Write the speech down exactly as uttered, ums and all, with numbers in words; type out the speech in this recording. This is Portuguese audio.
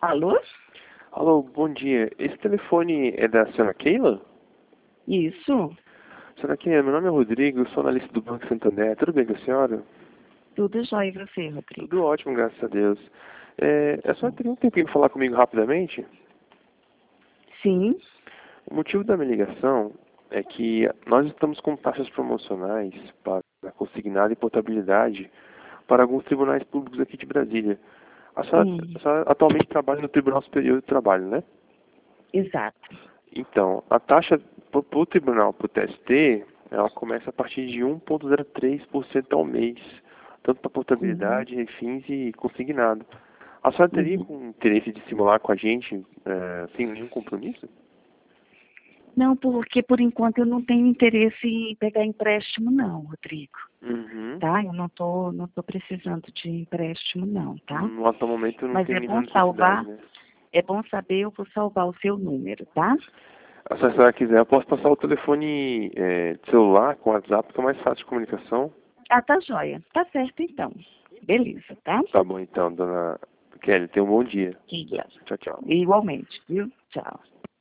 Alô? Alô, bom dia. Esse telefone é da senhora Keila? Isso, Senhora Keila, meu nome é Rodrigo, eu sou analista do Banco Santander. Tudo bem com a senhora? tudo jóia e você, Rodrigo? Tudo ótimo, graças a Deus. É, a senhora teria um tempinho para falar comigo rapidamente? Sim, O motivo da minha ligação é que nós estamos com taxas promocionais para consignado e portabilidade para alguns tribunais públicos aqui de Brasília. A senhora, hum, a senhora atualmente trabalha no Tribunal Superior do Trabalho, né? exato. Então, a taxa para o tribunal, para o T S T, ela começa a partir de um vírgula zero três por cento ao mês, tanto para Uhum, portabilidade, refins e consignado. A senhora teria uhum. com interesse de simular com a gente, é, sem nenhum compromisso? Não, porque por enquanto eu não tenho interesse em pegar empréstimo não, Rodrigo. Uhum. Tá? Eu não tô, não tô precisando de empréstimo não, tá? No atual momento não Mas tem é bom nenhuma necessidade, salvar, né? é bom saber, eu vou salvar o seu número, tá? Se a senhora quiser, eu posso passar o telefone é, de celular com WhatsApp, que é mais fácil de comunicação. Ah, tá jóia. Tá certo então. Beleza, tá? Tá bom então, dona Kelly, tenha um bom dia. Diga. Tchau, tchau. Igualmente, viu? Tchau.